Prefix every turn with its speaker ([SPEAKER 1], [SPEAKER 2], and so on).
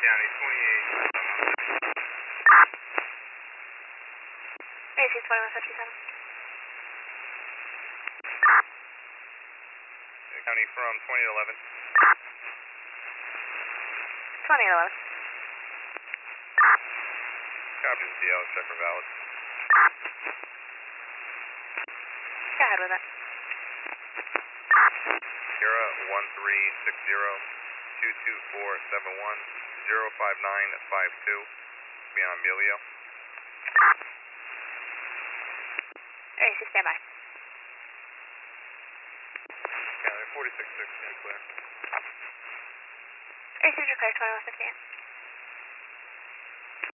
[SPEAKER 1] County 28.
[SPEAKER 2] AC 2157.
[SPEAKER 1] County from 2011.
[SPEAKER 2] 2011.
[SPEAKER 1] Copy the DL, check for valid.
[SPEAKER 2] Go ahead with it.
[SPEAKER 1] Sierra 1360-22471-05952. Be on Emilio.
[SPEAKER 2] AC, stand by.
[SPEAKER 1] County 46-6, clear.
[SPEAKER 2] AC, declare 2158.